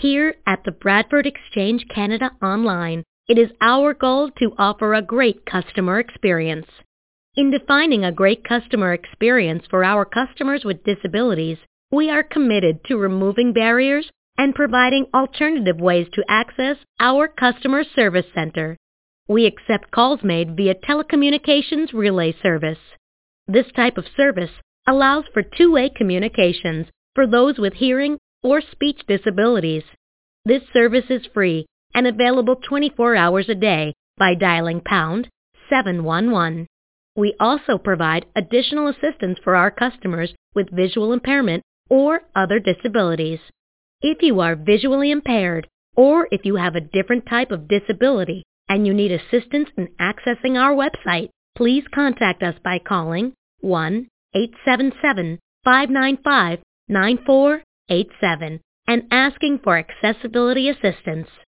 Here at the Bradford Exchange Canada Online, it is our goal to offer a great customer experience. In defining a great customer experience for our customers with disabilities, we are committed to removing barriers and providing alternative ways to access our customer service center. We accept calls made via telecommunications relay service. This type of service allows for two-way communications for those with hearing or speech disabilities. This service is free and available 24 hours a day by dialing pound 711. We also provide additional assistance for our customers with visual impairment or other disabilities. If you are visually impaired or if you have a different type of disability and you need assistance in accessing our website, please contact us by calling 1-877-595-9487 and asking for accessibility assistance.